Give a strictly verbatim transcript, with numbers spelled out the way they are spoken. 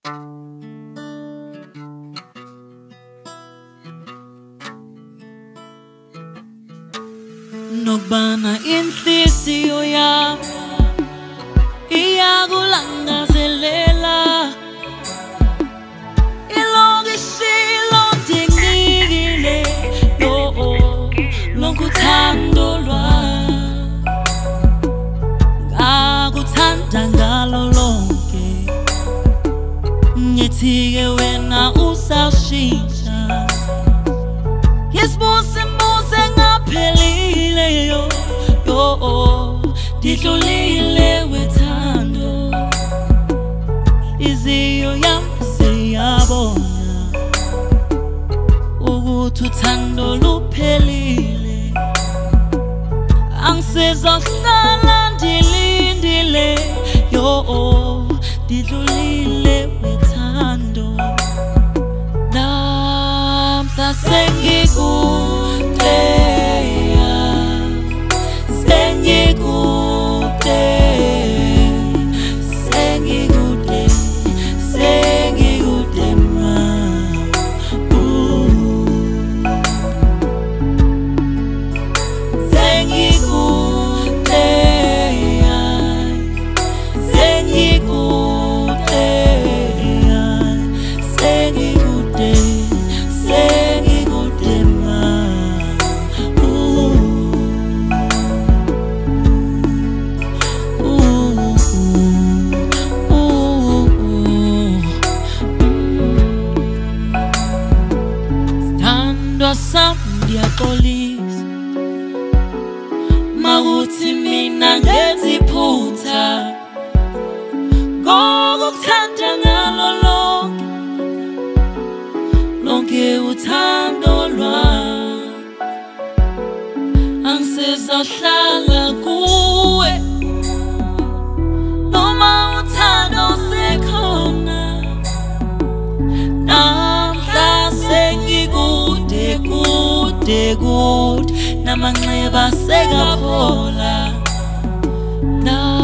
Nokubana inhliziyo yami iyakulangazelela ilokishilo ndingikile yo lonke uthando lwami ngakuthanda ngalo lonke ngithi-ke wena usashintsha yesibuze muze ngaphelile yo yo didlulile wethando iziyo yami seyabona ukuthi uthando luphelile angisezohlala ndilindile yo didlulile wethando namhla sengikude police mawuthi mina ngeziphutha ngokuthanda ngalo lonke lonke uthando lwami angisezohlala kuwe noma uthando sekhona namhla sengikude kude kude namanxeba sekaphola.